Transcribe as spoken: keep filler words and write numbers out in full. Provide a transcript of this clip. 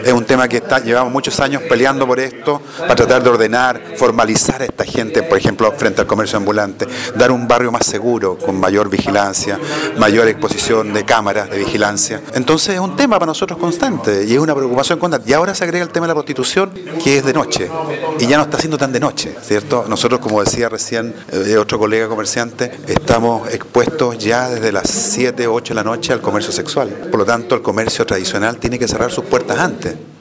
Es un tema que está, llevamos muchos años peleando por esto, para tratar de ordenar, formalizar a esta gente, por ejemplo, frente al comercio ambulante, dar un barrio más seguro, con mayor vigilancia, mayor exposición de cámaras de vigilancia. Entonces es un tema para nosotros constante y es una preocupación constante. Y ahora se agrega el tema de la prostitución, que es de noche, y ya no está siendo tan de noche, ¿cierto? Nosotros, como decía recién eh, otro colega comerciante, estamos expuestos ya desde las siete, ocho de la noche al comercio sexual. Por lo tanto, el comercio tradicional tiene que cerrar sus puertas antes.